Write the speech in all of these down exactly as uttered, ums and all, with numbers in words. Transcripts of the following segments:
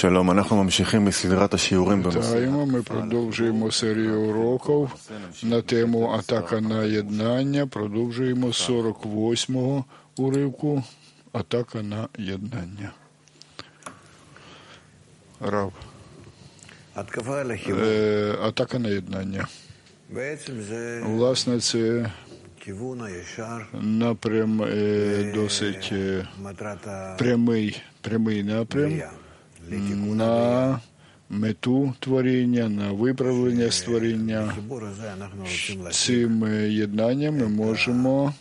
Вітаємо, ми продовжуємо серію уроків на тему «Атака на єднання». Продовжуємо з сорок восьмого уривку «Атака на єднання». Рав. Е, атака на єднання. Власне, це напрям е, досить е, прямий, прямий напрям на мету творіння, на виправлення створіння. Цим єднанням ми можемо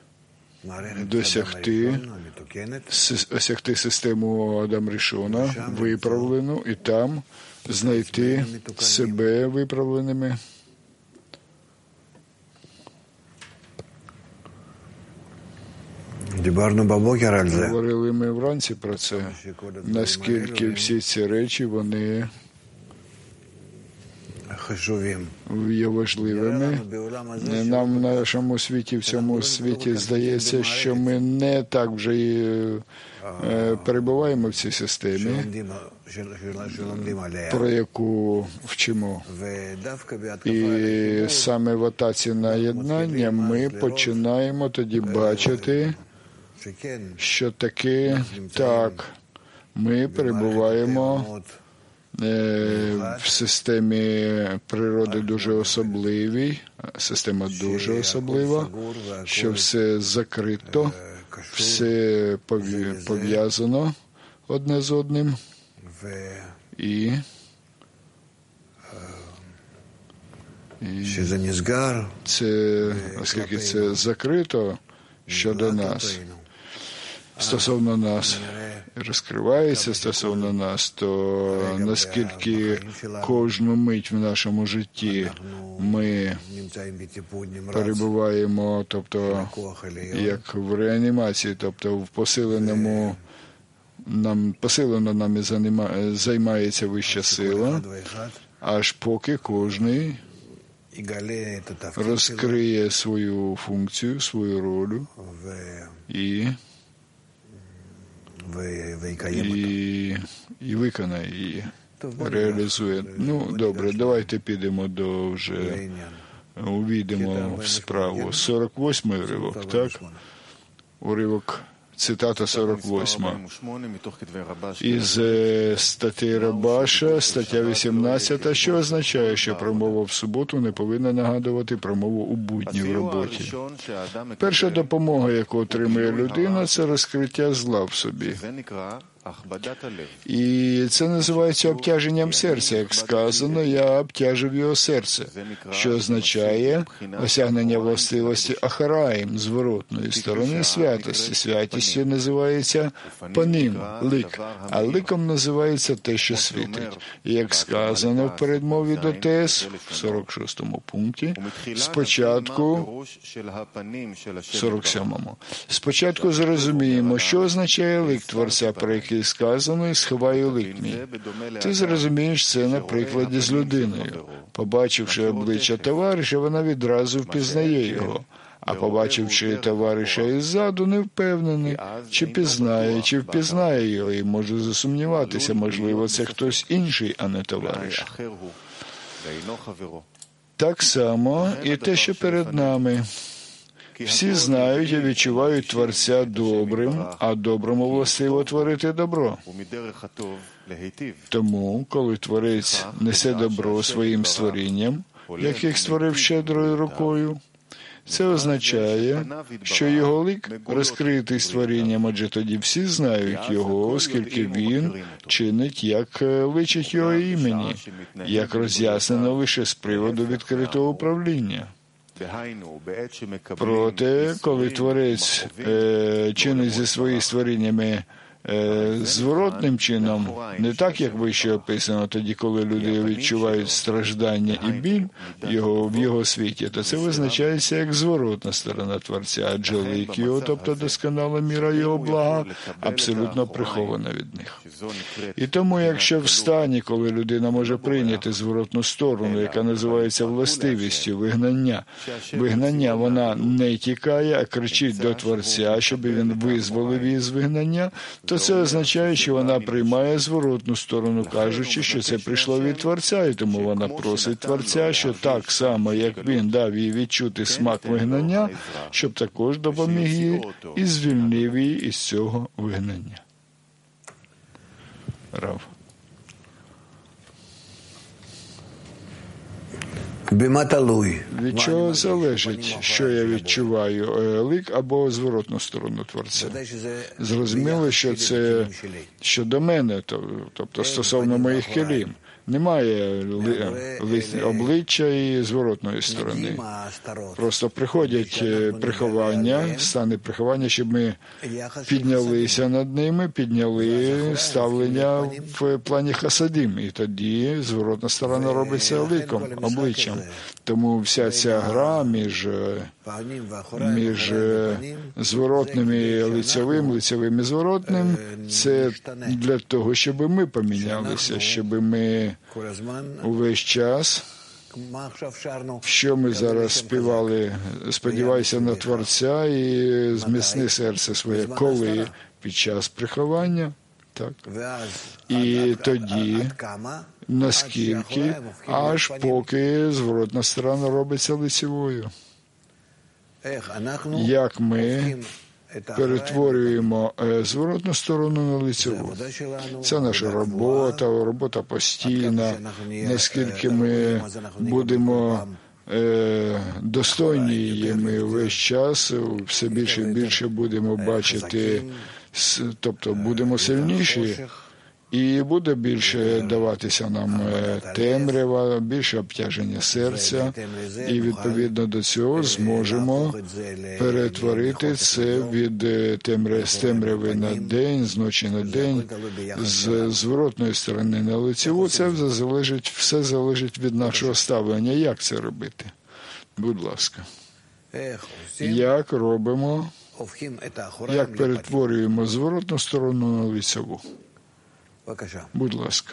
досягти, осягти систему Адам Рішона, виправлену, і там знайти себе виправленими. Говорили ми вранці про це, наскільки всі ці речі, вони є важливими. Нам в нашому світі, в цьому світі здається, що ми не так вже і перебуваємо в цій системі, про яку вчимо. І саме в атаці на єднання ми починаємо тоді бачити, що таки так, ми перебуваємо в системі природи дуже особливій, система дуже особлива, що все закрито, все пов'язано одне з одним. І, і це, оскільки це закрито щодо нас, стосовно нас, розкривається стосовно нас, то наскільки кожну мить в нашому житті ми перебуваємо, тобто, як в реанімації, тобто в посиленому, нам, посилено нами займається вища сила, аж поки кожний розкриє свою функцію, свою роль і І, і виконає її, реалізує. Ну, добре, давайте підемо до вже, увійдемо в справу. сорок восьмий уривок, так? Уривок, цитата сорок восьма. Із статті Рабаша, стаття вісімнадцята, що означає, що промова в суботу не повинна нагадувати промову у будні в роботі. Перша допомога, яку отримує людина, це розкриття зла в собі. І це називається обтяженням серця. Як сказано, я обтяжив його серце, що означає осягнення властивості ахараїм, зворотної сторони святості. Святістю називається паним, лик, а ликом називається те, що світить. І як сказано в передмові до Тес, в сорок шостому пункті, спочатку, сорок сьомому, спочатку зрозуміємо, що означає лик Творця, про який сказано, і сховаю лик мій. Ти зрозумієш це на прикладі з людиною. Побачивши обличчя товариша, вона відразу впізнає його. А побачивши товариша іззаду, не впевнений, чи пізнає, чи впізнає його, і може засумніватися, можливо, це хтось інший, а не товариш. Так само і те, що перед нами. Всі знають і відчувають Творця добрим, а доброму властиво творити добро. Тому, коли Творець несе добро своїм створінням, яких створив щедрою рукою, це означає, що його лик розкритий створінням, адже тоді всі знають його, оскільки він чинить, як личить його імені, як роз'яснено лише з приводу відкритого управління. Проте, коли Творець е, чинить зі своїми створіннями е, зворотним чином, не так, як вище описано, тоді, коли люди відчувають страждання і біль його, в його світі, то це визначається як зворотна сторона Творця, адже лик його, тобто досконала міра його блага, абсолютно прихована від них. І тому, якщо в стані, коли людина може прийняти зворотну сторону, яка називається властивістю вигнання, вигнання вона не тікає, а кричить до Творця, щоб він визволив її з вигнання, то то це означає, що вона приймає зворотну сторону, кажучи, що це прийшло від Творця, і тому вона просить Творця, що так само, як він дав їй відчути смак вигнання, щоб також допоміг їй і звільнив її із цього вигнання. Рав. Від чого залежить, що я відчуваю, лик або зворотну сторону Творця? Зрозуміло, що це щодо мене, тобто стосовно моїх келім. Немає обличчя і зворотної сторони. Просто приходять приховання, стани приховання, щоб ми піднялися над ними, підняли ставлення в плані хасадим. І тоді зворотна сторона робиться ликом, обличчям. Тому вся ця гра між, між зворотним і лицевим, лицевим і зворотним, це для того, щоб ми помінялися, щоб ми увесь час, що ми зараз співали, сподівайся на Творця і зміцни серце своє, коли під час приховання, так? І тоді, наскільки, аж поки зворотна сторона робиться лицевою. Як ми перетворюємо зворотну сторону на лицеву. Це наша робота, робота постійна, наскільки ми будемо е, достойні її, ми весь час все більше і більше будемо бачити, тобто будемо сильніші, і буде більше даватися нам темрява, більше обтяження серця, і відповідно до цього зможемо перетворити це від темряви, з темряви на день, з ночі на день, з зворотної сторони на лицеву. Це все залежить, все залежить від нашого ставлення. Як це робити? Будь ласка. Як робимо, як перетворюємо зворотну сторону на лицеву? Будь ласка.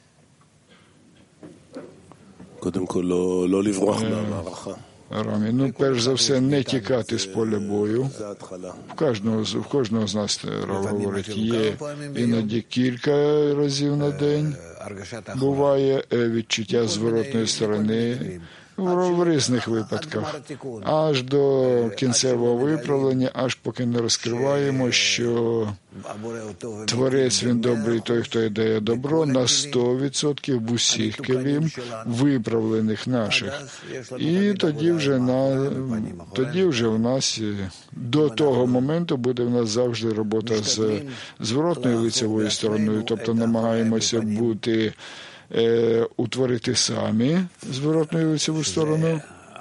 Рамі, ну, перш за все, не тікати з поля бою. В кожного, в кожного з нас, Рав говорить, є іноді кілька разів на день. Буває відчуття зворотної сторони в різних випадках. Аж до кінцевого виправлення, аж поки не розкриваємо, що Творець, він добрий, той, хто дає добро, на сто відсотків в усіх келім, виправлених наших. І тоді вже, на, тоді вже в нас, до того моменту буде в нас завжди робота з зворотною лицевою стороною, тобто намагаємося бути, е, утворити самі зворотною лицеву сторону,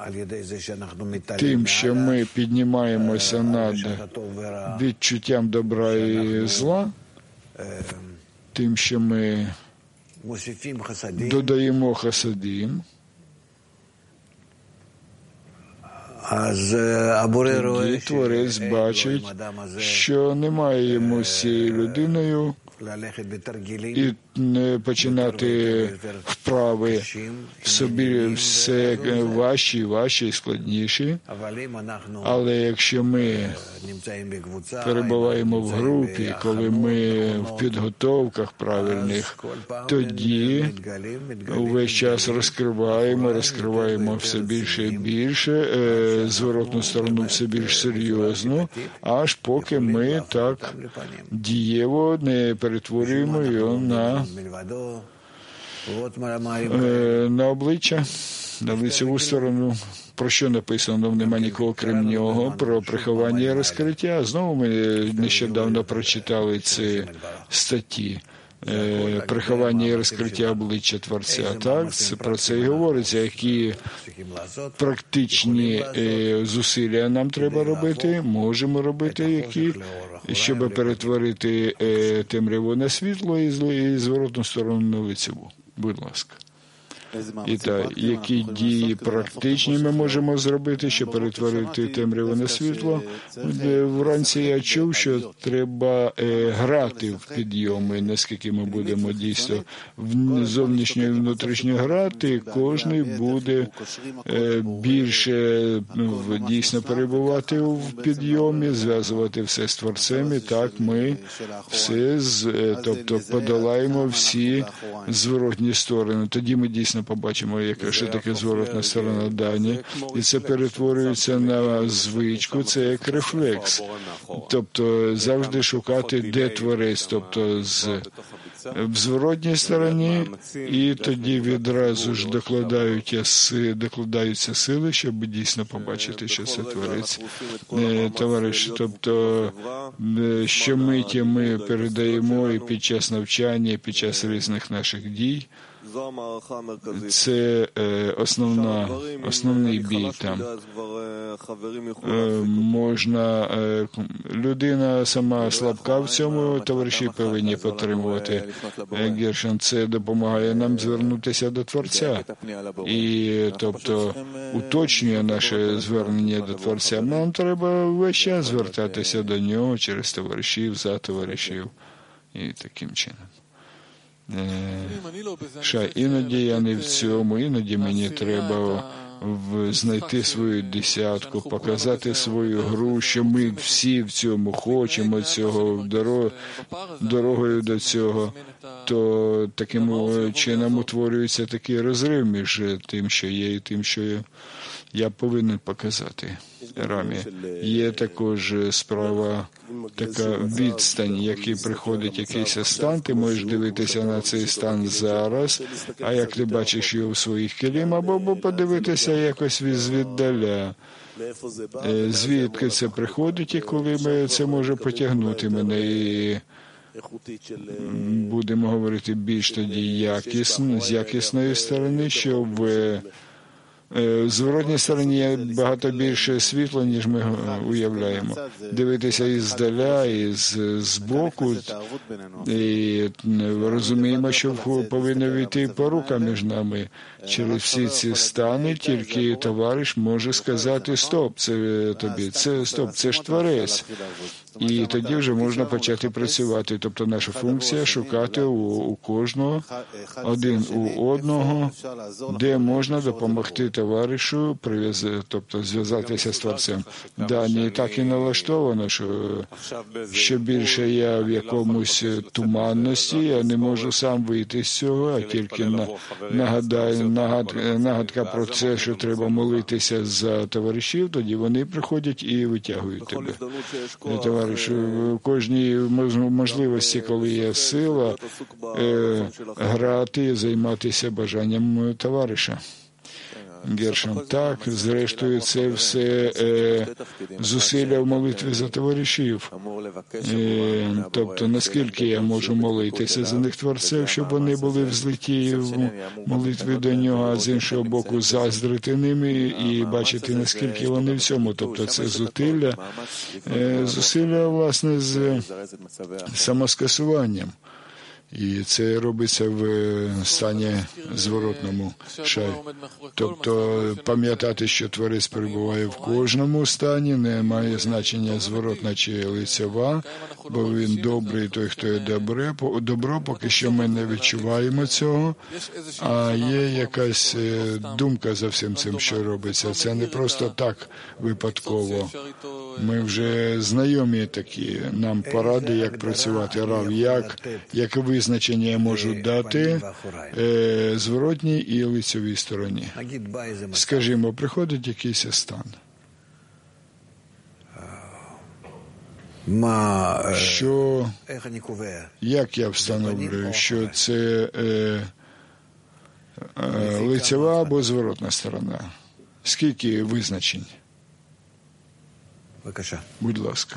тим, що ми піднімаємося над відчуттям добра і зла, тим, що ми додаємо хасадим, тоді Творець бачить, що немає йому з цією людиною і не починати вправи в собі все важчі, і важчі і складніші. Але якщо ми перебуваємо в групі, коли ми в підготовках правильних, тоді увесь час розкриваємо, розкриваємо все більше і більше, зворотну сторону все більш серйозно, аж поки ми так дієво не перетворюємо його на, на обличчя, на лицеву сторону. Про що написано? Нема нікого крім нього, про приховання і розкриття. Знову ми нещодавно прочитали ці статті. Приховання і розкриття обличчя Творця. Так, про це і говориться, які практичні зусилля нам треба робити, можемо робити, які, щоб перетворити темряву на світло і зворотну сторону на лицеву. Будь ласка. І та, які дії практичні ми можемо зробити, щоб перетворити темряву на світло. Вранці я чув, що треба е, грати в підйоми, наскільки ми будемо дійсно зовнішньо і внутрішньо грати, кожен буде е, більше ну, дійсно перебувати в підйомі, зв'язувати все з Творцем, і так ми все, з, е, тобто подолаємо всі зворотні сторони. Тоді ми дійсно побачимо, яка що таке зворотна сторона дані, і це перетворюється на звичку, це як рефлекс. Тобто завжди шукати, де Творець, тобто з в зворотній стороні, і тоді відразу ж докладаються, докладаються сили, щоб дійсно побачити, що це Творець, товариш. Тобто щомиті ми передаємо і під час навчання, і під час різних наших дій. Це е, основна, основний бій там. Е, можна, е, людина сама слабка в цьому, товариші повинні підтримувати. Е, Гершон, це допомагає нам звернутися до Творця. І, тобто, уточнює наше звернення до Творця. Нам треба весь час звертатися до нього через товаришів, за товаришів. І таким чином. Ша, іноді я не в цьому, іноді мені треба знайти свою десятку, показати свою гру, що ми всі в цьому хочемо цього, дорогою до цього, то таким чином утворюється такий розрив між тим, що є, і тим, що є. Я повинен показати Рамі. Є також справа, така відстань, який приходить якийсь стан, ти можеш дивитися на цей стан зараз, а як ти бачиш його в своїх келім, або подивитися якось звіддаля. Звідки це приходить і коли ми це може потягнути мене, і будемо говорити більш тоді якісно, з якісної сторони, щоб в зворотній стороні є багато більше світла, ніж ми уявляємо. Дивитися іздаля, і з боку, і розуміємо, що повинна війти порука між нами. Через всі ці стани тільки товариш може сказати «Стоп, це тобі, це стоп, це ж Творець». І тоді вже можна почати працювати. Тобто наша функція – шукати у, у кожного, один у одного, де можна допомогти товаришу, тобто зв'язатися з Творцем. Дані так і налаштовано, що, що більше я в якомусь туманності, я не можу сам вийти з цього, а тільки на, нагадаю, нагад, нагадка про це, що треба молитися за товаришів, тоді вони приходять і витягують тебе. В кожній можливості, коли є сила, е, грати, займатися бажанням товариша. Гершон, так, зрештою, це все е, зусилля в молитві за товаришів. Е, тобто, наскільки я можу молитися за них Творцем, щоб вони були в злиті в молитві до нього, а з іншого боку заздрити ними і бачити, наскільки вони в цьому. Тобто, це зусилля, е, зусилля, власне, з самоскасуванням. І це робиться в стані зворотному шай. Тобто пам'ятати, що Творець перебуває в кожному стані, не має значення зворотна чи лицьова, бо він добрий, той, хто є добре, добро, поки що ми не відчуваємо цього, а є якась думка за всім цим, що робиться. Це не просто так випадково. Ми вже знайомі такі, нам поради, як працювати, Рав, як, як визначення я можу дати е, зворотній і лицьовій стороні. Скажімо, приходить якийсь стан. Що, як я встановлюю, що це е, е, лицьова або зворотна сторона? Скільки визначень? Будь ласка.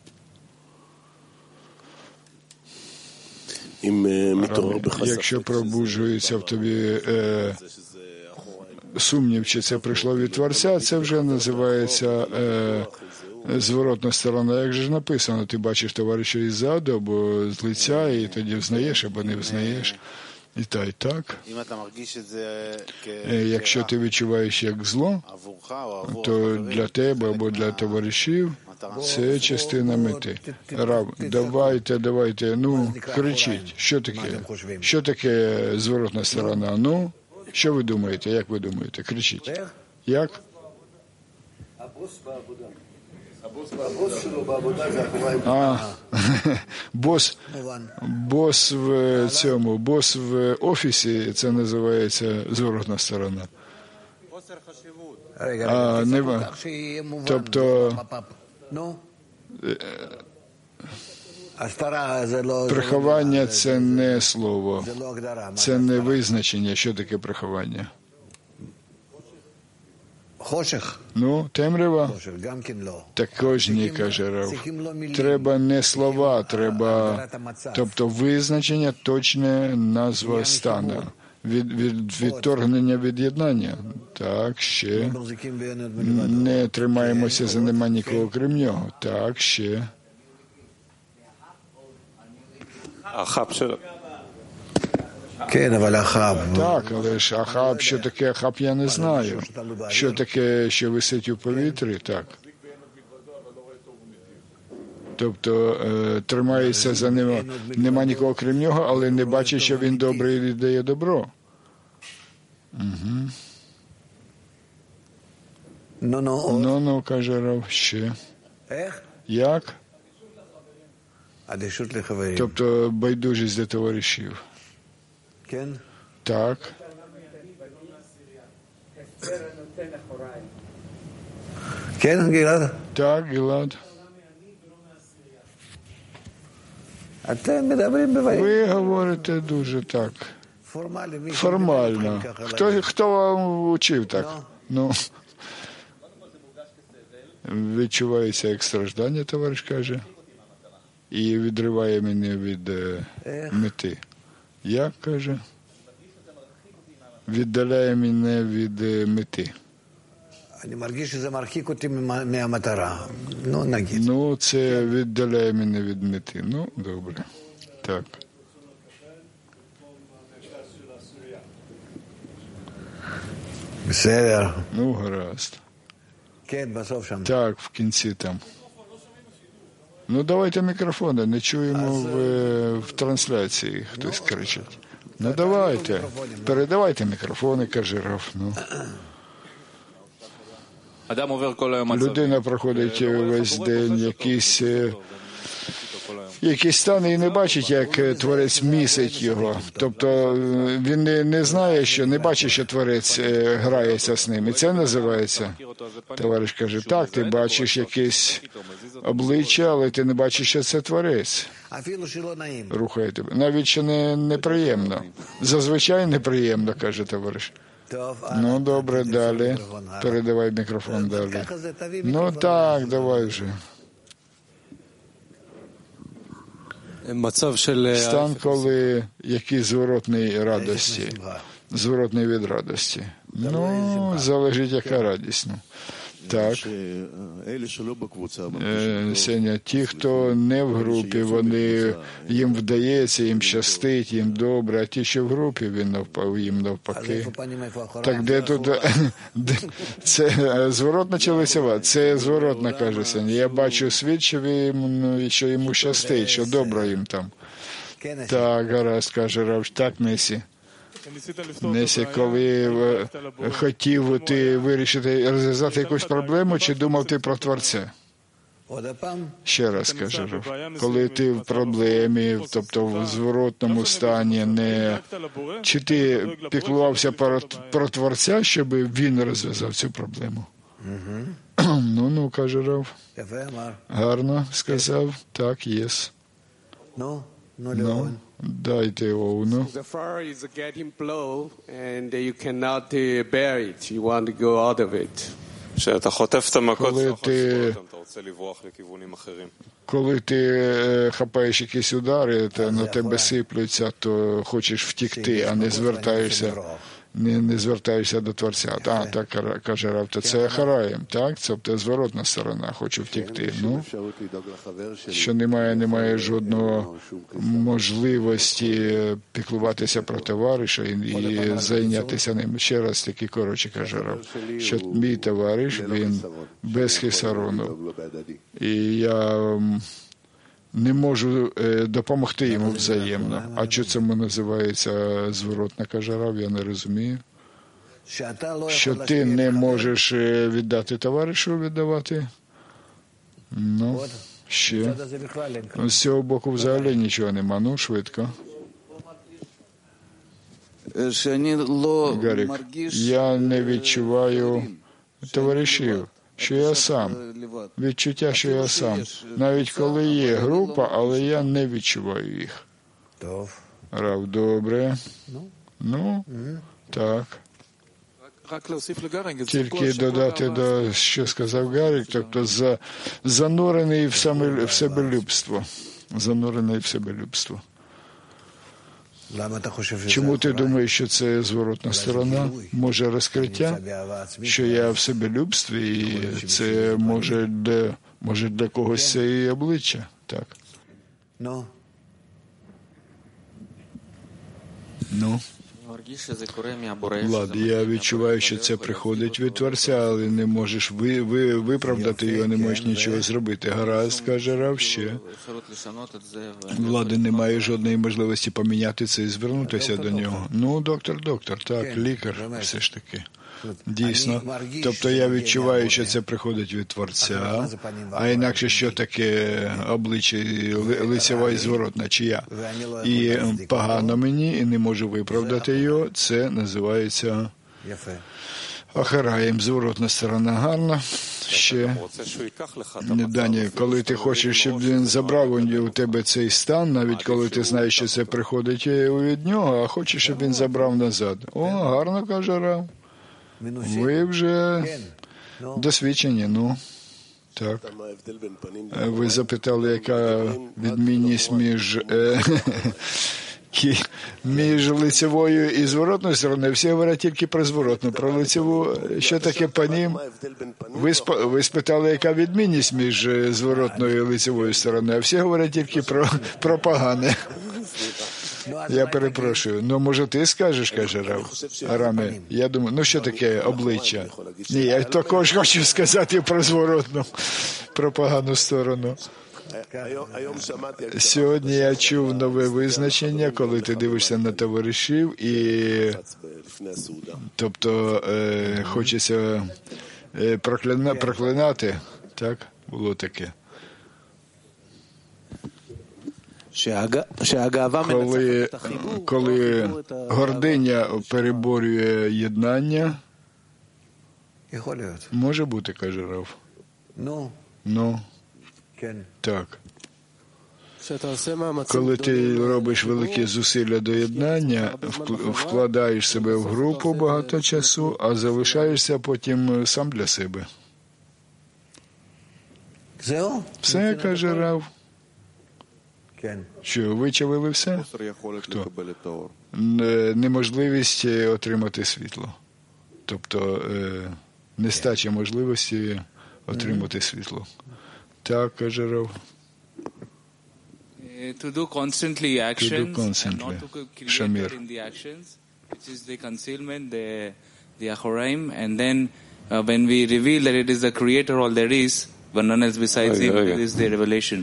Якщо пробуджується в тобі е, сумнів, чи це прийшло від Творця, це вже називається е, зворотна сторона. Як же ж написано, ти бачиш товариша іззаду або з лиця, і тоді взнаєш або не взнаєш. І та, і так. Якщо ти відчуваєш як зло, то для тебе або для товаришів це частина мети. Рав, давайте, давайте, ну, кричіть. Що таке? Що таке зворотна сторона? Ну, що ви думаєте? Як ви думаєте? Кричіть. Як? А, бос, бос в цьому, бос в офісі, це називається зворотна сторона. А, не, тобто, приховання – це не слово, це не визначення. Що таке приховання? Ну, темрява? Також ні, каже Рав. Треба не слова, треба, тобто визначення, точне назва стану. Від, від, відторгнення від єднання. Так, ще. Не тримаємося за нема нікого, крім нього. Так, ще. Так, але ж Ахаб, що таке Ахаб, я не знаю. Що таке, що висить у повітрі, так. Тобто е, тримається за ним, нема нікого крім нього, але не бачить, що він добрий і дає добро. Угу. Ну-ну, каже Рав, ще. Як? Тобто байдужість до товаришів. Так. Так, Гілад. Ви говорите дуже так. Формально. Хто, хто вам учив так? Ну, відчувається як страждання, товариш каже, і відриває мене від е, мети. Як, каже? Віддаляє мене від е, мети. Ну, це віддаляє мене від мети. Ну, добре. Так. Ну, гаразд. Так, в кінці там. Ну, давайте мікрофони, не чуємо в, в трансляції, хтось кричить. Ну, давайте, передавайте мікрофони, каже Рав. Ну. Людина проходить весь день якісь, якісь стани і не бачить, як Творець місить його. Тобто він не, не знає, що, не бачить, що Творець грається з ним. І це називається, товариш каже, так, ти бачиш якесь обличчя, але ти не бачиш, що це Творець. Рухає тебе. Навіть що не, неприємно. Зазвичай неприємно, каже товариш. Ну, добре, далі. Передавай мікрофон далі. Ну, так, давай вже. Стан, коли який зворотний радості. Зворотний від радості. Ну, залежить, яка радість. Ну. Так. Сеня, ті, хто не в групі, вони, їм вдається, їм щастить, їм добре, а ті, що в групі, він навпав, їм навпаки. Так де тут, це зворотна чи лицева? Це зворотна, каже Сеня. Я бачу світ, що, він, що йому щастить, що добре їм там. Так, гаразд, каже Рав, так, Несі. Несі, коли хотів ти вирішити, розв'язати якусь проблему, чи думав ти про Творця? Ще раз кажу, коли ти в проблемі, тобто в зворотному стані, не чи ти піклувався про, про Творця, щоб він розв'язав цю проблему? Ну, ну, каже Рав. Гарно сказав, так, єс. Ну, дайте Оуну. Коли ти, коли ти хапаєш якісь удари, то на тебе сиплються, то хочеш втікти, а не звертаєшся. не, не звертаєшся до Творця. А, так каже Рав, то це Ахараїм, так? Це зворотна сторона, хочу втекти. Ну, що немає, немає жодного можливості піклуватися про товариша і, і зайнятися ним. Ще раз таки коротше каже Рав, що мій товариш, він без хисарону. І я не можу допомогти йому взаємно. А що це називається зворотна, каже Рав, я не розумію. Що ти не можеш віддати товаришу, віддавати? Ну, ще. З цього боку взагалі нічого нема, ну, швидко. Гарік, я не відчуваю товаришів, що я сам. Відчуття, що я сам. Навіть коли є група, але я не відчуваю їх. Рав, добре. Ну, так. Тільки додати до, що сказав Гарік, тобто за, занурений в, саме, в себелюбство. Занурений в себелюбство. Чому ти думаєш, що це зворотна сторона? Може розкриття? Що я в себелюбстві, і це може для, може для когось це і обличчя? Так. Ну. Влад, я відчуваю, що це приходить від Творця, але не можеш ви, ви, виправдати його, не можеш нічого зробити. Гаразд, каже Рав, ще. Влади немає жодної можливості поміняти це і звернутися до нього. Ну, доктор, доктор, так, лікар, все ж таки. Дійсно. Тобто я відчуваю, що це приходить від Творця, а інакше що таке обличчя, лицева і зворотна, чия. І погано мені, і не можу виправдати його, це називається Ахараєм, зворотна сторона. Гарна. Ще, Дані, коли ти хочеш, щоб він забрав у тебе цей стан, навіть коли ти знаєш, що це приходить від нього, а хочеш, щоб він забрав назад. О, гарно, каже Рав. Ви вже досвідчені, ну, так. Ви запитали, яка відмінність між, е, між лицевою і зворотною стороною. Всі говорять тільки про зворотну, про лицеву. Що таке панім? Ви, сп, ви спитали, яка відмінність між зворотною і лицевою стороною, а всі говорять тільки про, про погане. Я перепрошую. Ну, може, ти скажеш, каже Рав Араме. Я думаю, ну, що таке обличчя? Ні, я також хочу сказати про зворотну, про погану сторону. Сьогодні я чув нове визначення, коли ти дивишся на товаришів і, тобто, е, хочеться е, проклина, проклинати, так, було таке. Коли, коли гординя переборює єднання, може бути, каже Рав. Ну, так. Коли ти робиш великі зусилля до єднання, вкладаєш себе в групу багато часу, а залишаєшся потім сам для себе. Все, каже Рав. Що, вичавили все? Хто? Неможливість отримати світло. Тобто, нестача можливості отримати світло. Так, каже Рав. To do constantly actions, to do constantly. and not to create in the actions, which is the concealment, the the Achoraim, and then uh, when we reveal that it is the creator, all there is, but none else besides him, it is the revelation.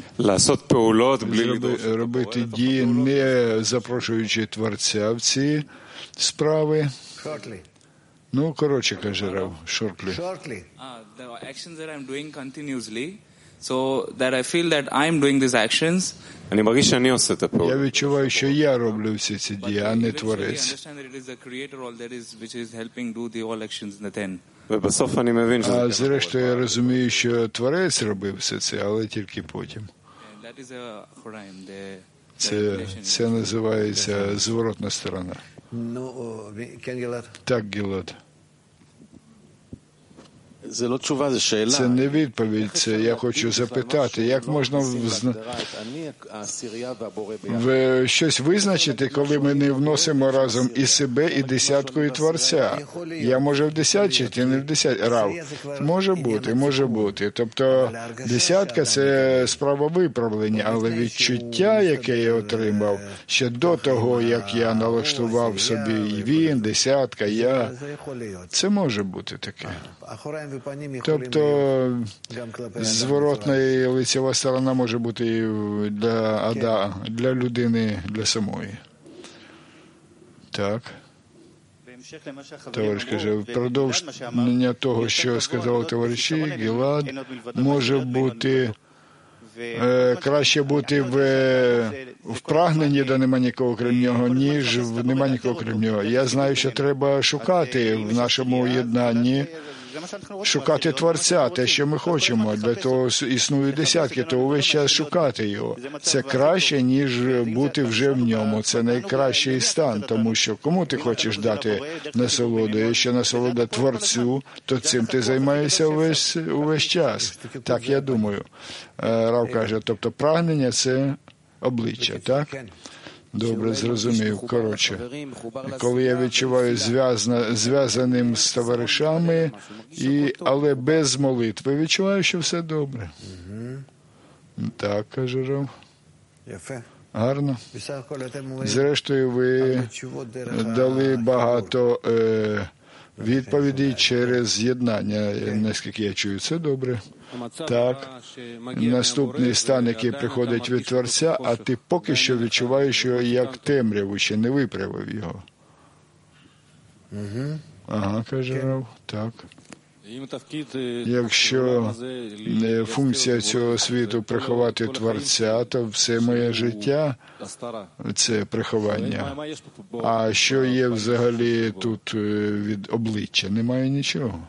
Робити дії, не запрошуючи Творця в ці справи. Ну, коротше, каже Рав, shortly. Ah, the actions that I'm doing continuously, so that I feel that I'm doing these actions. Я відчуваю, що я роблю всі ці дії, а не Творець. А зрештою я розумію, що Творець робив все це, але тільки потім. Це, це називається зворотна сторона. Так, Гілад. Це не відповідь, це я хочу запитати, як можна в щось визначити, коли ми не вносимо разом і себе, і десятку, і Творця. Я може в десять, чи ти не в десять? Рав. Може бути, може бути. Тобто десятка – це справа виправлення, але відчуття, яке я отримав, ще до того, як я налаштував собі і він, десятка, я, це може бути таке. Тобто зворотна і лицева сторона може бути і для, ада, для людини, для самої. Так. Товариш каже, впродовж того, що сказали товариші, Гілад, може бути е, краще бути в, в прагненні, де нема нікого крім нього, ніж в нема нікого крім нього. Я знаю, що треба шукати в нашому єднанні, шукати Творця, те, що ми хочемо. Для того існують десятки, то увесь час шукати його. Це краще, ніж бути вже в ньому. Це найкращий стан, тому що кому ти хочеш дати насолоду? Якщо насолода Творцю, то цим ти займаєшся увесь, увесь час. Так, я думаю. Рав каже, тобто прагнення – це обличчя, так? Добре, зрозумів. Коротше, коли я відчуваю зв'язна, зв'язаним з товаришами, і, але без молитви, відчуваю, що все добре. Так, каже Рав. Гарно. Зрештою, ви дали багато е, відповідей через з'єднання, наскільки я чую. Це добре. Так, наступний стан, який приходить від Творця, а ти поки що відчуваєш його як темряву, ще не виправив його. Ага, каже Рав, так. Якщо функція цього світу приховати Творця, то все моє життя – це приховання. А що є взагалі тут від обличчя? Немає нічого.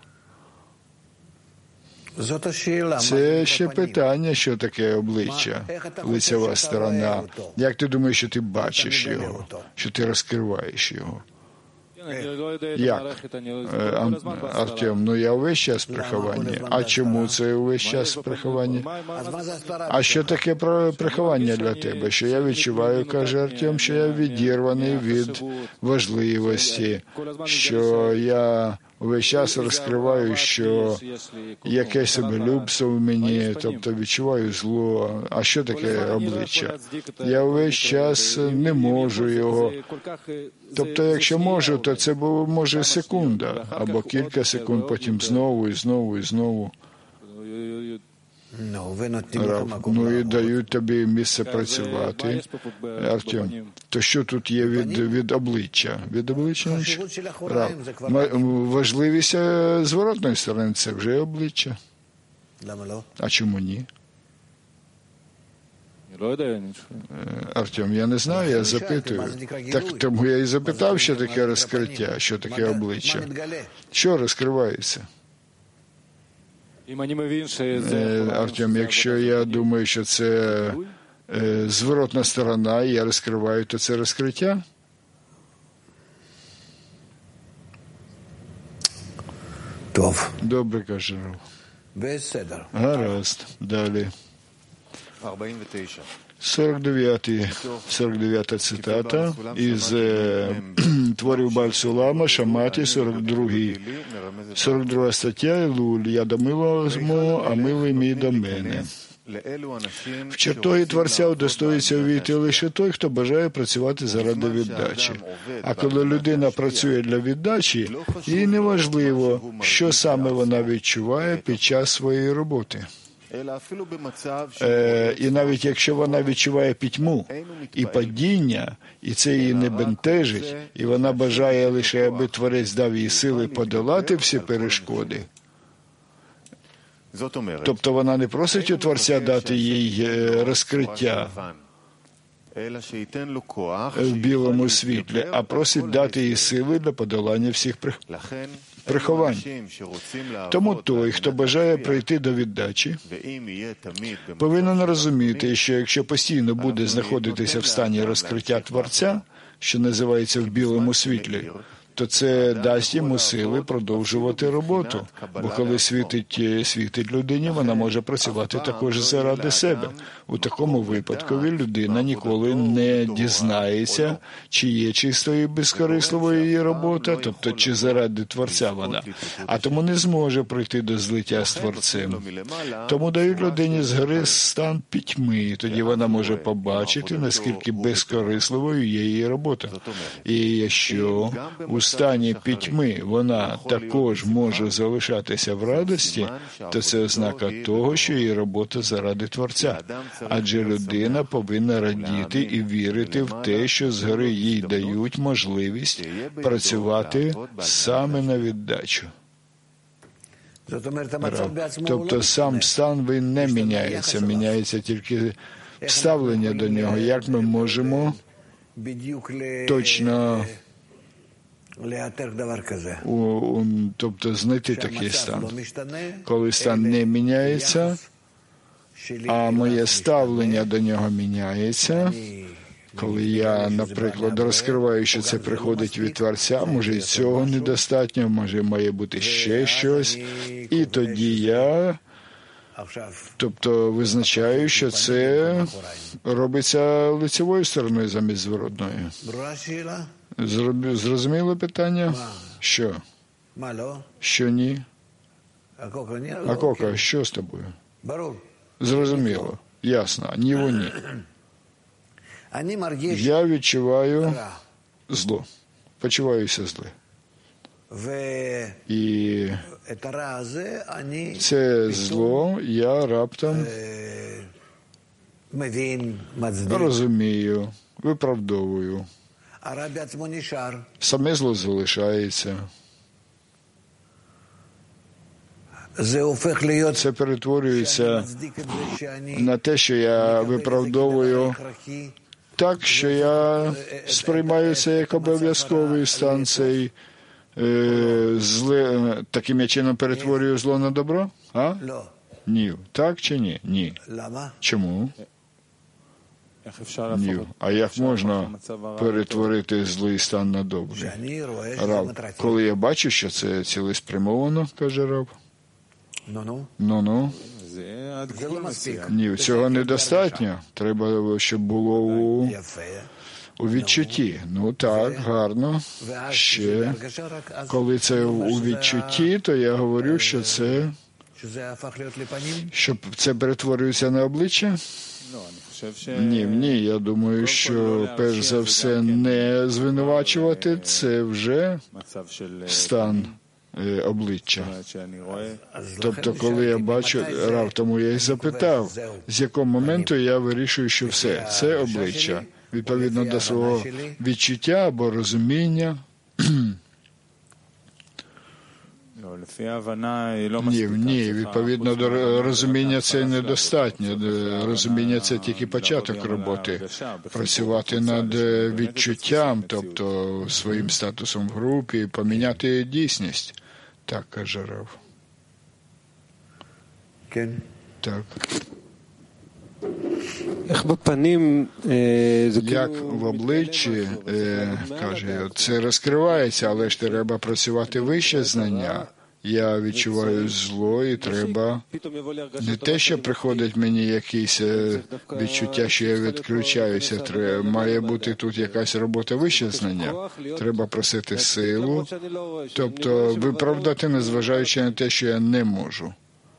Це ще питання, що таке обличчя, лицева сторона. Як ти думаєш, що ти бачиш його, що ти розкриваєш його? Як? Артем, ну я увесь час приховання. А чому це увесь час приховання? А що таке приховання для тебе? Що я відчуваю, каже Артем, що я відірваний від важливості, що я увесь час розкриваю, що якесь себелюбство в мені, тобто відчуваю зло. А що таке обличчя? Я увесь час не можу його. Тобто, якщо можу, то це може секунда, або кілька секунд, потім знову і знову і знову. Рав, ну і дають тобі місце працювати. Артем, то що тут є від, від обличчя? Від обличчя? Рав, важливість зворотної сторони – це вже обличчя. А чому ні? Артем, я не знаю, я запитую. Так тому я і запитав, що таке розкриття, що таке обличчя. Що розкривається? Артем, якщо я думаю, що це е, зворотна сторона, і я розкриваю, то це розкриття? Добре, каже Рав. Гаразд. Далі. сорок дев'ята цитата із е, творів Баль-Сулама, Шаматі, сорок друга стаття, Ілуль, я до милого мого, а милий мій до мене. В чертоги Творця удостоїться увійти лише той, хто бажає працювати заради віддачі. А коли людина працює для віддачі, їй неважливо, що саме вона відчуває під час своєї роботи. Е, і навіть якщо вона відчуває пітьму і падіння, і це її не бентежить, і вона бажає лише, аби Творець дав їй сили подолати всі перешкоди, тобто вона не просить у Творця дати їй розкриття в білому світлі, а просить дати їй сили для подолання всіх приховань. Тому той, хто бажає прийти до віддачі, повинен розуміти, що якщо постійно буде знаходитися в стані розкриття Творця, що називається в білому світлі, то це дасть йому сили продовжувати роботу. Бо коли світить, світить людині, вона може працювати також заради себе. У такому випадкові людина ніколи не дізнається, чи є чистою і безкорисливою її робота, тобто чи заради Творця вона, а тому не зможе прийти до злиття з Творцем. Тому дають людині згори стан пітьми, тоді вона може побачити, наскільки безкорисливою є її робота. І якщо у стані пітьми вона також може залишатися в радості, то це ознака того, що її робота заради Творця. Адже людина повинна радіти і вірити в те, що згори їй дають можливість працювати саме на віддачу. Тобто сам стан він не міняється, міняється тільки ставлення до нього. Як ми можемо точно у, у, тобто знайти такий стан, коли стан не міняється, а моє ставлення до нього міняється. Коли я, наприклад, розкриваю, що це приходить від Творця, може і цього недостатньо, може має бути ще щось, і тоді я, тобто визначаю, що це робиться лицевою стороною замість зворотною. Зрозуміло питання? Що? Що ні? А Кока, що з тобою? Зрозуміло. Ясно. Ні, ні. Я відчуваю зло. Почуваюся зле. І це зло я раптом розумію, виправдовую. Саме зло залишається. Це перетворюється на те, що я виправдовую так, що я сприймаю це як обов'язковий стан цей е, зле, таким я чином перетворюю зло на добро? А? Ні. Так чи ні? Ні. Чому? Ні. А як можна перетворити злий стан на добрий? Рав, коли я бачу, що це цілеспрямовано, каже Рав. Ну-ну. Ні, цього недостатньо. Треба, щоб було у, у відчутті. Ну так, гарно. Ще. Коли це у відчутті, то я говорю, що це, що це перетворюється на обличчя. Ні, ні, я думаю, що перш за все не звинувачувати, це вже стан обличчя. Тобто, коли я бачу, Рав, тому я й запитав, з якого моменту я вирішую, що все, це обличчя, відповідно до свого відчуття або розуміння. Ні, ні, відповідно до розуміння це недостатньо. Розуміння це тільки початок роботи. Працювати над відчуттям, тобто своїм статусом в групі, поміняти дійсність. Так, каже Рав. Так. Як в обличчі, е, каже, це розкривається, але ж треба працювати вище знання. Я відчуваю зло і треба не те, що приходить мені якісь відчуття, що я відключаюся. Треба, має бути тут якась робота вище знання. Треба просити силу, тобто виправдати, незважаючи на те, що я не можу.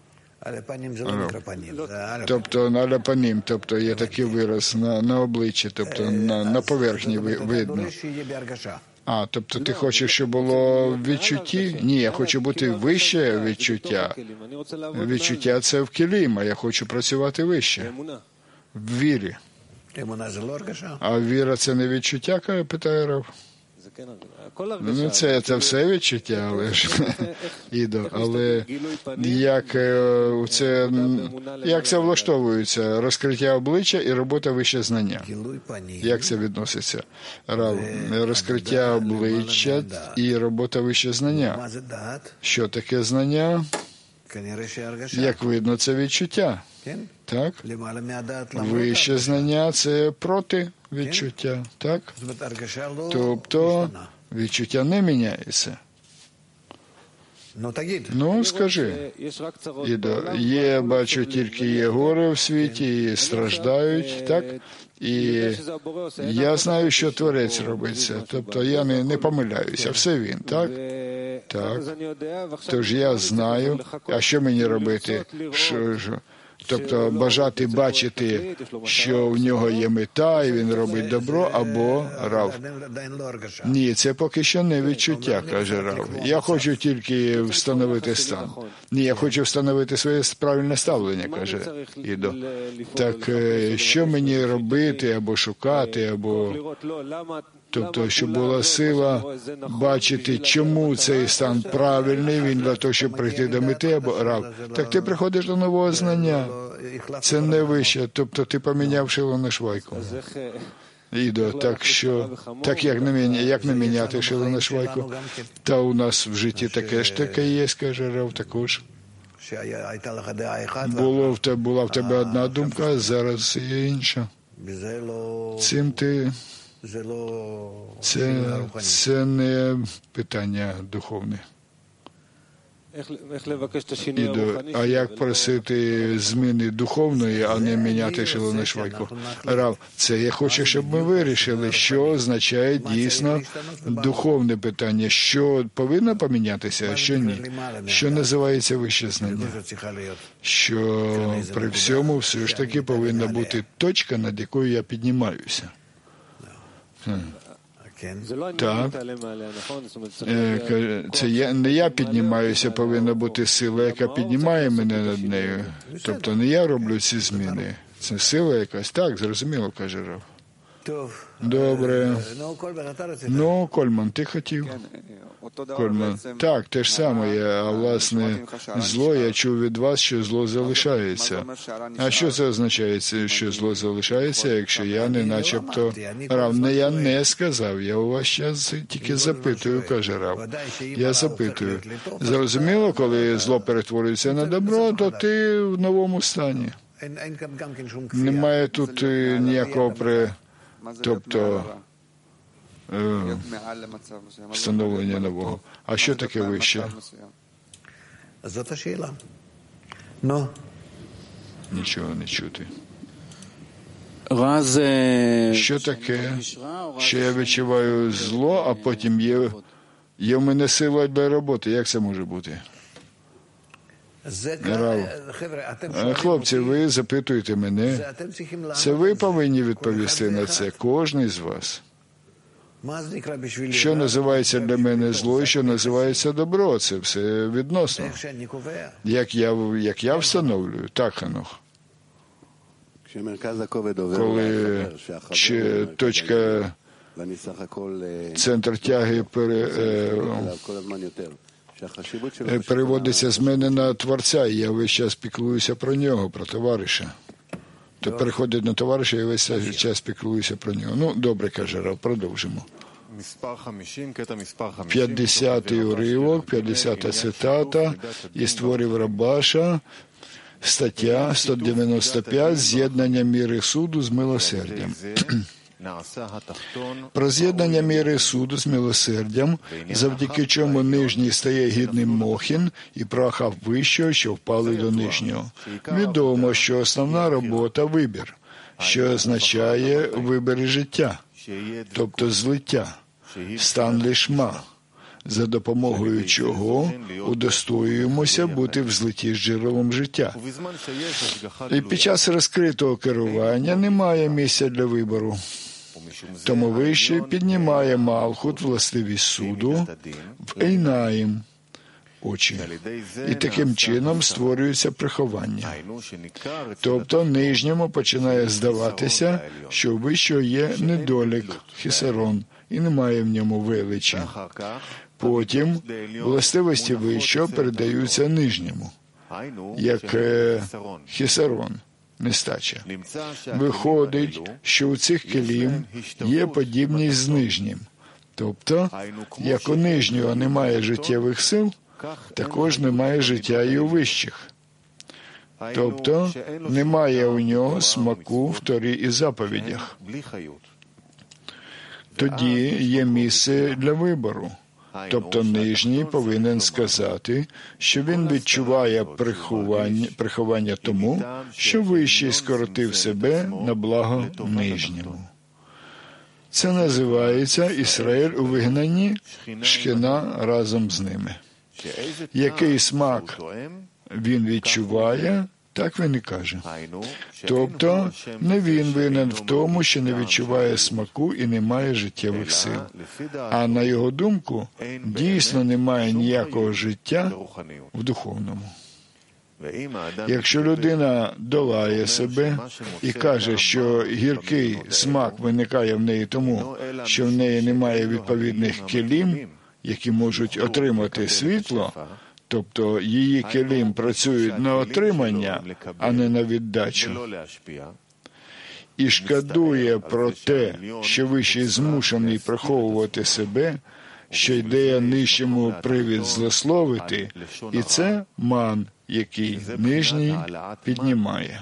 Тобто на ляпанім, тобто є такий вираз на, на обличчі, тобто на, на поверхні видно. А, тобто ти хочеш, щоб було в відчутті? Ні, я хочу бути вище відчуття. Відчуття – це в кілім, а я хочу працювати вище. В вірі. А віра – це не відчуття, питає Рав? Ну, це, це все відчуття, але ж, Ідо, але як це, як це влаштовується? Розкриття обличчя і робота вище знання. Як це відноситься? Рав, розкриття обличчя і робота вище знання. Що таке знання? Як видно, це відчуття. Так? Вище знання – це проти відчуття. Так? Тобто Відчуття не міняється. Ну, скажи, Ідо, є, бачу, тільки є гори в світі, і страждають, так? І я знаю, що Творець робить це. Тобто я не, не помиляюся, все він, так? Так. Тож я знаю, а що мені робити? Що, що? Тобто бажати бачити, що в нього є мета, і він робить добро, або Рав. Ні, це поки що не відчуття, каже Рав. Я хочу тільки встановити стан. Ні, я хочу встановити своє правильне ставлення, каже Ідо. Так що мені робити, або шукати, або... Тобто, щоб була сила бачити, чому цей стан правильний, він для того, щоб прийти до мети, або Рав. Так ти приходиш до нового знання. Це не вище. Тобто ти поміняв шило на швайку. Ідо, так що, так як не, міня, як не міняти шило на швайку? Та у нас в житті таке ж таке є, каже Рав, також. Було в тебе, була в тебе одна думка, а зараз є інша. Цим ти... Це, це не питання духовне. Ідо, а як просити зміни духовної, а не міняти шило на швайку? Рав, це я хочу, щоб ми вирішили, що означає дійсно духовне питання, що повинно помінятися, а що ні. Що називається вище знання? Що при всьому все ж таки повинна бути точка, над якою я піднімаюся. Так. Це я, не я піднімаюся, повинна бути сила, яка піднімає мене над нею. Тобто не я роблю ці зміни. Це сила якась. Так, зрозуміло, каже Рав. Добре. Ну, Кольман, ти хотів? Кольман. Так, те ж саме. А власне, зло, я чув від вас, що зло залишається. А що це означає, що зло залишається, якщо я не начебто... Рав, не я не сказав, я у вас зараз тільки запитую, каже Рав. Я запитую. Зрозуміло, коли зло перетворюється на добро, то ти в новому стані. Немає тут ніякого при... Тобто е, встановлення нового. А що таке вище? Нічого не чути. Що таке? Що я відчуваю зло, а потім є, є в мене сила для роботи. Як це може бути? Рав. Хлопці, ви запитуєте мене. Це ви повинні відповісти на це, кожен з вас. Що називається для мене зло і що називається добро? Це все відносно. Як я, як я встановлюю, так, Ханох. Коли чи, точка, центр тяги пере, е, переводиться з мене на Творця, і я весь час піклуюся про нього, про товариша. То переходить на товариша, і весь час піклуюся про нього. Ну, добре, каже Рав, продовжимо. п'ятдесятий уривок, п'ятдесята цитата із творів Рабаша, стаття сто дев'яносто п'ять, з'єднання міри суду з милосердям. Про з'єднання міри суду з милосердям, завдяки чому нижній стає гідним Мохін і прахав вищого, що впали до нижнього. Відомо, що основна робота – вибір, що означає вибір життя, тобто злиття, стан лишма, за допомогою чого удостоюємося бути в злитті з джерелом життя. І під час розкритого керування немає місця для вибору. Тому вище піднімає Малхут властивість суду в Ейнаїм, очі. І таким чином створюється приховання. Тобто нижньому починає здаватися, що у вищого є недолік, хісарон, і немає в ньому величі. Потім властивості вищого передаються нижньому, як е, хісарон, нестача. Виходить, що у цих келім є подібність з нижнім. Тобто, як у нижнього немає життєвих сил, також немає життя і у вищих. Тобто, немає у нього смаку в Торі і заповідях. тоді є місце для вибору. Тобто нижній повинен сказати, що він відчуває приховання, приховання тому, що вищий скоротив себе на благо нижньому. Це називається Ісраїль у вигнанні, Шхина разом з ними. Який смак він відчуває, так він і каже. Тобто, не він винен в тому, що не відчуває смаку і не має життєвих сил. А на його думку, дійсно немає ніякого життя в духовному. Якщо людина долає себе і каже, що гіркий смак виникає в неї тому, що в неї немає відповідних келім, які можуть отримати світло, тобто її келім працюють на отримання, а не на віддачу, і шкодує про те, що вищий змушений приховувати себе, що йде нижчому привід злословити, і це ман, який нижній піднімає.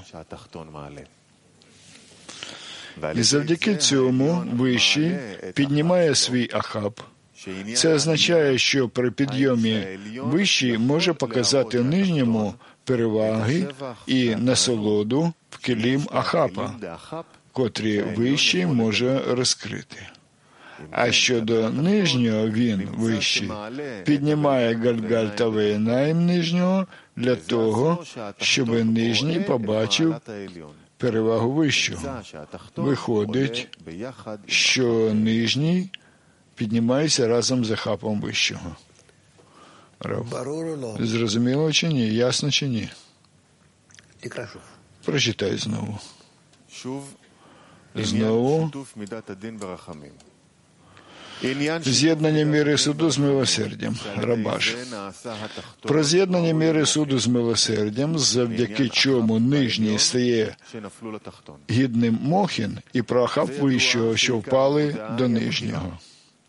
І завдяки цьому вищий піднімає свій ахаб. Це означає, що при підйомі вищий може показати нижньому переваги і насолоду в келім ахапа, котрі вищий може розкрити. А щодо нижнього він, вищий, піднімає гальгаль та вейнаїм нижнього для того, щоб нижній побачив перевагу вищого. Виходить, що нижній піднімається разом з ахапом вищого. Рав. Зрозуміло чи ні? Ясно чи ні? Прочитай знову. Знову. З'єднання міри суду з милосердям. Рабаш. Про з'єднання міри суду з милосердям, завдяки чому нижній стає гідним мохін, і про ахав вищого, що впали до нижнього.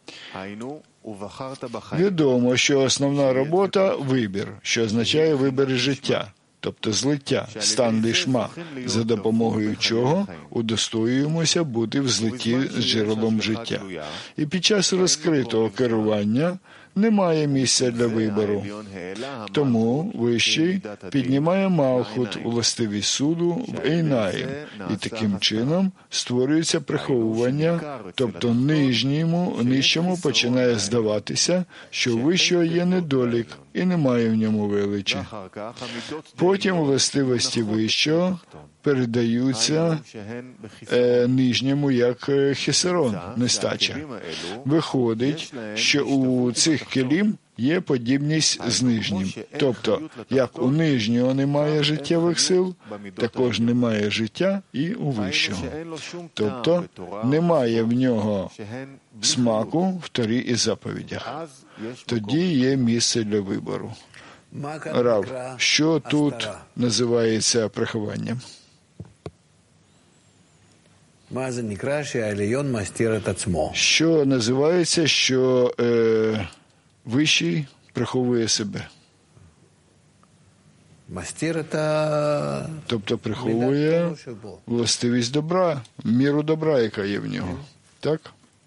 Відомо, що основна робота – вибір, що означає вибір життя, тобто злиття, стан лишма, за допомогою чого удостоюємося бути в злитті з джерелом життя. І під час розкритого керування немає місця для вибору. Тому вищий піднімає малхут, властивість суду, в ейнаїм, і таким чином створюється приховування, тобто нижньому, нижчому починає здаватися, що у вищого є недолік і немає в ньому величі. Потім властивості вищого передаються е, нижньому як хесерон, нестача. Виходить, що у цих келім є подібність з нижнім. Тобто, як у нижнього немає життєвих сил, також немає життя і у вищого. Тобто, немає в нього смаку в Торі і заповідях. Тоді є місце для вибору. Рав, що тут називається прихованням? Що називається, що е, вищий приховує себе? Тобто приховує властивість добра, міру добра, яка є в нього. Так?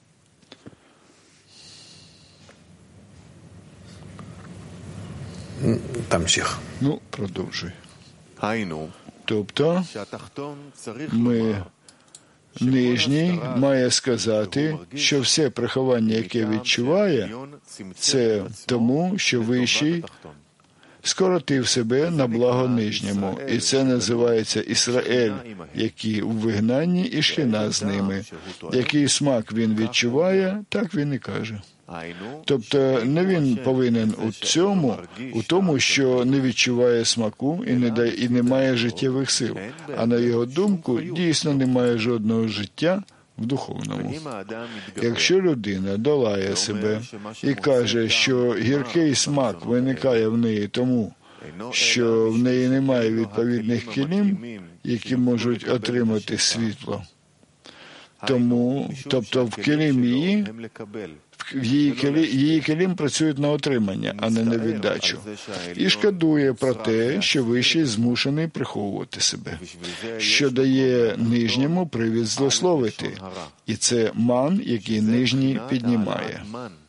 Ну, продовжуй. Тобто, ми, нижній має сказати, що все приховання, яке відчуває, це тому, що вищий скоротив себе на благо нижньому. І це називається Ісраїль, який у вигнанні і Шхина з ними. Який смак він відчуває, так він і каже. Тобто не він повинен у цьому, у тому, що не відчуває смаку і не дає, і не має життєвих сил. А на його думку, дійсно немає жодного життя в духовному. Якщо людина долає себе і каже, що гіркий смак виникає в неї тому, що в неї немає відповідних келім, які можуть отримати світло, Тому, тобто в келімі, в її, келі, її келім працюють на отримання, а не на віддачу. І шкодує про те, що вищий змушений приховувати себе, що дає нижньому привід злословити. І це ман, який нижній піднімає.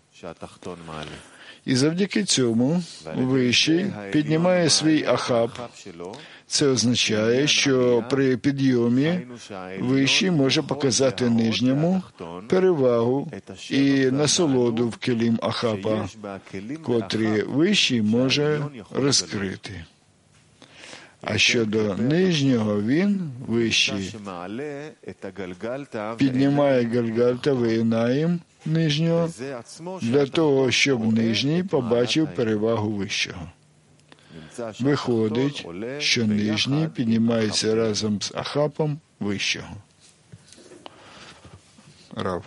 І завдяки цьому вищий піднімає свій ахаб. Це означає, що при підйомі вищий може показати нижньому перевагу і насолоду в келім ахаба, котрі вищий може розкрити. А щодо нижнього, він, вищий, піднімає Гальгальта Вейнаїм нижнього для того, щоб нижній побачив перевагу вищого. Виходить, що нижній піднімається разом з ахапом вищого. Рав.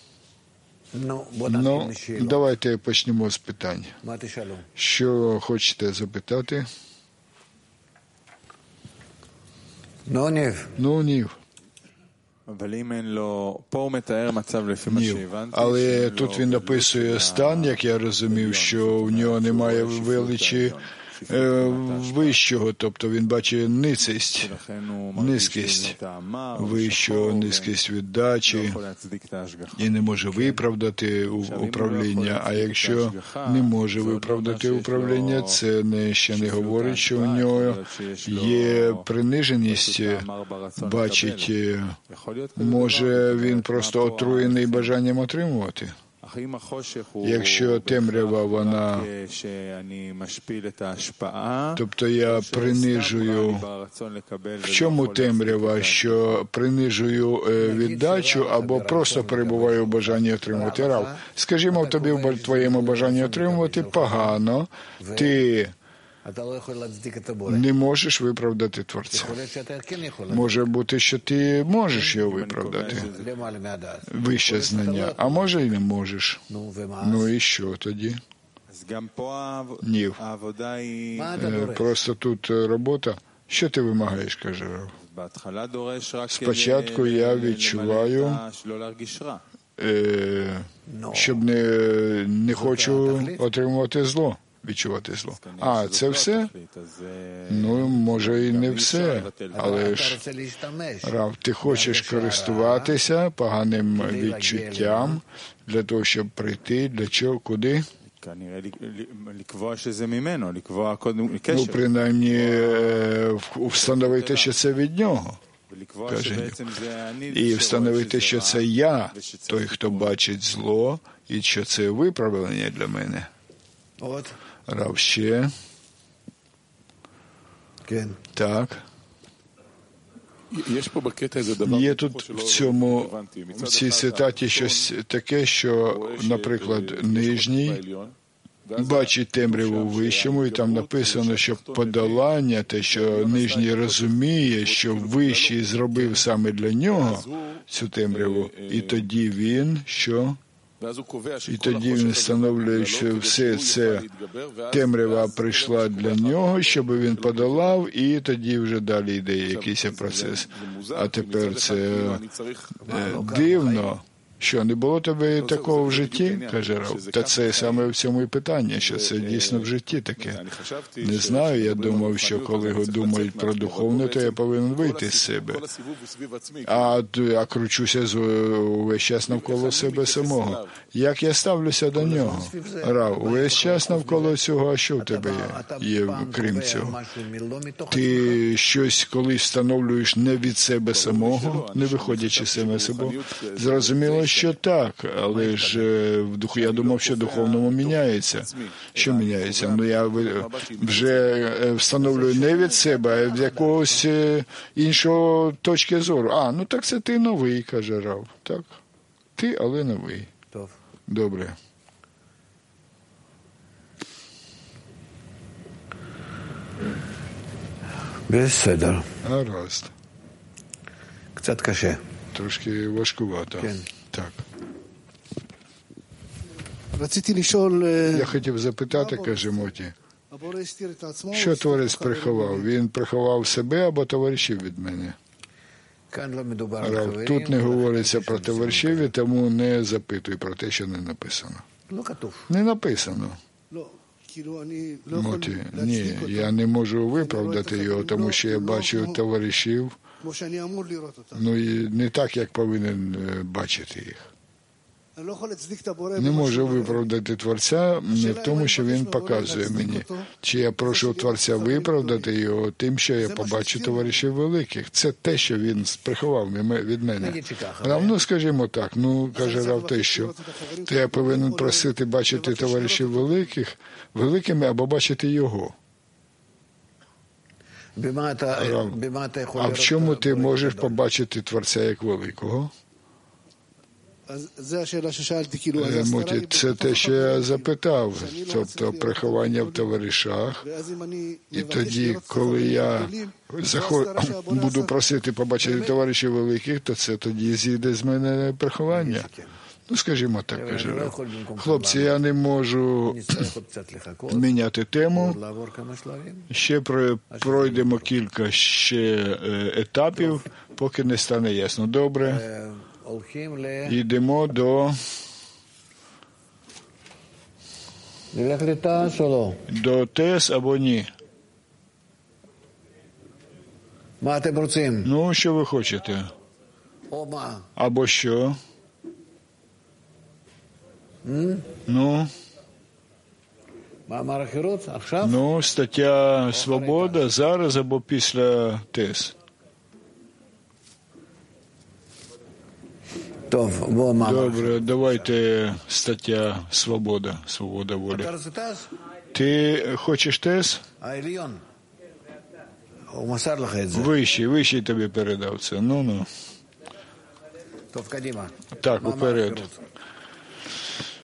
Ну, давайте почнемо з питань. Що хочете запитати? Ну, Нів. Ну, Нів. Але тут він описує стан, як я розумів, що в нього немає величі вищого, тобто він бачить ницість, низькість вищого, низькість віддачі і не може виправдати управління. А якщо не може виправдати управління, це не, ще не говорить, що у нього є приниженість, бачить, може він просто отруєний бажанням отримувати. Якщо темрява, вона, тобто я принижую, в чому темрява, що принижую віддачу або просто перебуваю в бажанні отримувати рав. Скажімо, тобі в твоєму бажанні отримувати погано, ти не можеш виправдати Творця. Може бути, що ти можеш його виправдати. Вище знання. А може і не можеш. Ну і що тоді? Ні. Просто тут робота. Що ти вимагаєш, каже Рав? Спочатку я відчуваю, щоб не, не хочу отримувати зло. Відчувати зло. А, це все? Ну, може і не все, але ж, Рав, ти хочеш користуватися поганим відчуттям для того, щоб прийти, для чого, куди? Ну, принаймні, встановити, що це від нього. Каже, і встановити, що це я, той, хто бачить зло, і що це виправлення для мене. Рав, ще. Так. Є тут в цьому, в цій цитаті щось таке, що, наприклад, нижній бачить темряву вищому, і там написано, що подолання, те, що нижній розуміє, що вищий зробив саме для нього цю темряву, і тоді він, що? І тоді він встановлює, що все це темрява прийшла для нього, щоб він подолав, і тоді вже далі йде якийсь процес. А тепер це дивно. Що, не було тебе такого в житті? Каже Рав. Та це саме в цьому і питання, що це дійсно в житті таке. Не знаю, я думав, що коли думають про духовне, то я повинен вийти з себе. А, а кручуся увесь час навколо себе самого. Як я ставлюся до нього? Рав, увесь час навколо цього, а що в тебе є, є крім цього? Ти щось колись встановлюєш не від себе самого, не виходячи саме себе. Зрозуміло, що так, але ж в духу я думав, що духовному міняється. Що міняється? Ну я вже встановлюю не від себе, а від якогось іншого точки зору. А, ну так це ти новий, каже Рав. Так, ти, але новий. Добре. בסדר. Гаразд. קצת קשה. Трошки важкувато. Так. Я хотів запитати, каже Моті, що Творець приховав? Він приховав себе або товаришів від мене? Рав, тут не говориться про товаришів, і тому не запитуй про те, що не написано. Не написано. Моті, ні, я не можу виправдати його, тому що я бачу товаришів, ну і не так, як повинен бачити їх. Не можу виправдати Творця не в тому, що він показує мені. Чи я прошу Творця виправдати його тим, що я побачу товаришів великих. Це те, що він приховав від мене. Рав, ну скажімо так, ну, каже Рав, те, що то я повинен просити бачити товаришів великих, великими або бачити його. Рав, а в чому ти можеш побачити Творця як великого? Моті, це те, що я запитав, тобто приховання в товаришах. І тоді, коли я заход... буду просити побачити товаришів великих, то це тоді зійде з мене приховання. Ну, скажімо так, каже Рав. Хлопці, я не можу міняти тему. Ще пройдемо кілька ще етапів, поки не стане ясно. Добре. Йдемо до до ТЕС або ні? Ну, що ви хочете? Або що? Ну? Ну, стаття «Свобода» зараз або після ТЕС? Добре, давайте стаття «Свобода», «Свобода волі». Ти хочеш ТЕС? Вищий, вищий тобі передав це. Ну-ну. Так, уперед.